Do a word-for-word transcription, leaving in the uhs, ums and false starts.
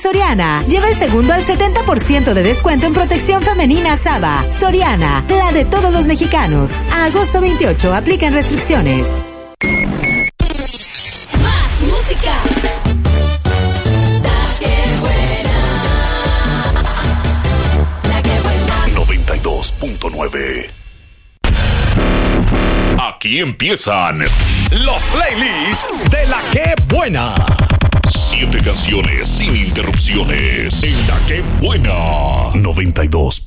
Soriana. Lleva el segundo al setenta por ciento de descuento en protección femenina Saba. Soriana, la de todos los mexicanos. A agosto veintiocho, aplican restricciones. Más música. La que buena. La que buena. noventa y dos punto nueve. Aquí empiezan los playlists de La Que Buena. Siete canciones sin interrupciones en La Que Buena. noventa y dos